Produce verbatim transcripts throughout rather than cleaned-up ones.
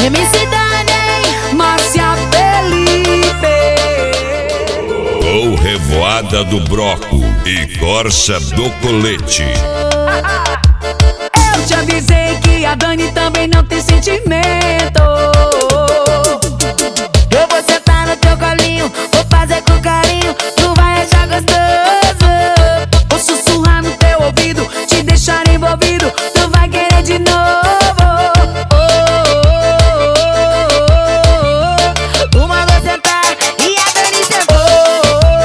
M C Dani, Márcia Felipe. Com Revoada do Broco e Corsa do Colete. Eu te avisei que a Dani também não tem sentimento. eu vou sentar no teu colinho, vou fazer com carinho, tu vai achar gostoso. Vou sussurrar no teu ouvido, te deixar envolvido, tu vai querer de novo. Tu mandou sentar e a Dani sentou.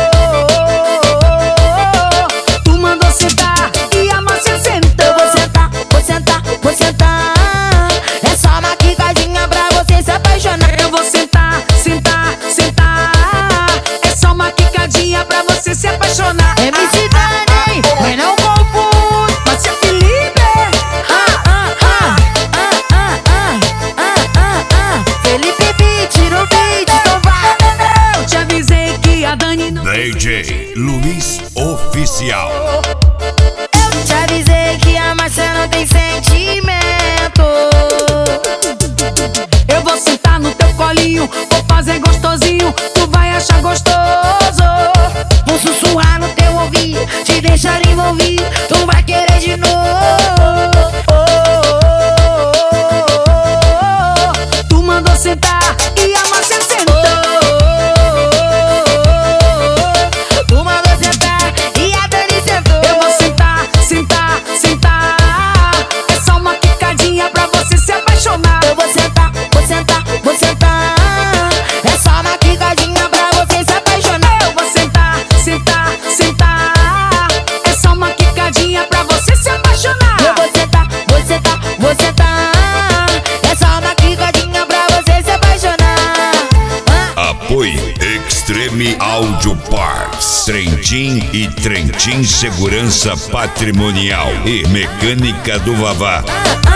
Tu mandou sentar e a Márcia sentou. Eu vou sentar, vou sentar, vou sentar. É só uma quicadinha pra você se apaixonar. Eu vou sentar, sentar, sentar. É só uma quicadinha pra você se apaixonar. M C Dani, mas não confunde. Márcia Felipe. Ah, ah, ah, ah, ah, ah, ah, ah, ah. Felipe Beat, tira o beat, então vai. Eu te avisei que a Dani não D J Luiz Oficial. Eu te avisei que a Márcia não tem sentimento. Eu vou sentar no teu colinho, vou fazer gostosinho, tu vai achar gostoso. Vou sussurrar no teu ouvido, te deixar envolvido, tu vai querer de novo. Tu mandou sentar e a Márcia sentou. Tu mandou sentar e a Dani sentou. Eu vou sentar, sentar, sentar. É só uma quicadinha pra você se apaixonar. Eu vou sentar, vou sentar, vou sentar. É só uma quicadinha pra você se apaixonar. Eu vou sentar, sentar, sentar. É só uma quicadinha pra você se apaixonar. Eu vou sentar, vou sentar, vou sentar. É só uma quicadinha pra você se apaixonar. Ah. Apoio Extreme Audio Parts, Trentin e Trentin Segurança Patrimonial e Mecânica do Vavá. Ah, ah.